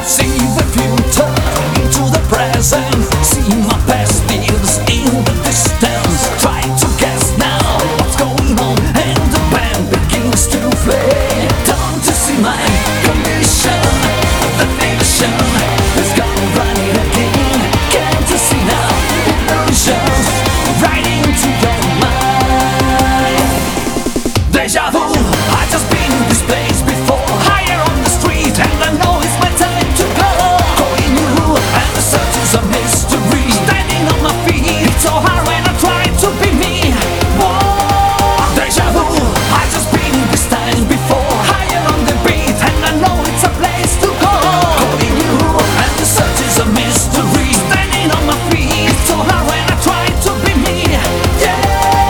See the future into the present. See my past lives in the distance. Try to guess now what's going on, and the band begins to play. Don't you see my condition? The fiction is gone running again. Can't you see now? Illusions right into your mind. Deja vu. I just been in this place before. Higher on the street, and I know it's my time to go. Calling you, and the search is a mystery. Standing on my feet, it's so hard when I try to be me. Whoa, deja vu. I just been in this time before. Higher on the beat, and I know it's a place to go. Calling you, and the search is a mystery. Standing on my feet, it's so hard when I try to be me. Yeah.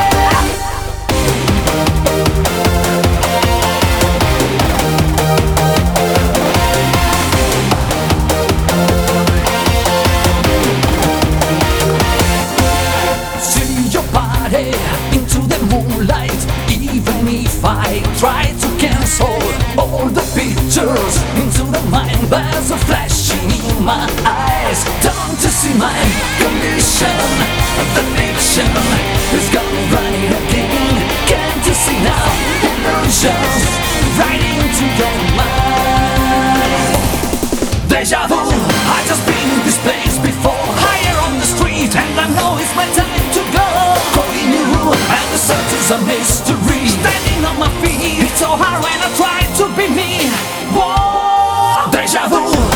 See your body into the moonlight. Even if I try to cancel all the pictures into the mind, there's a flashing in my eyes. Don't you see my condition? The fiction is gone running again. Can't you see now? Illusions right into your mind. Deja vu. I just been in this place before. Higher on the street, and I know it's my time to go. Calling you, and the search is a mystery. Standing on my feet, it's so hard when I try to be me. Whoa, deja vu.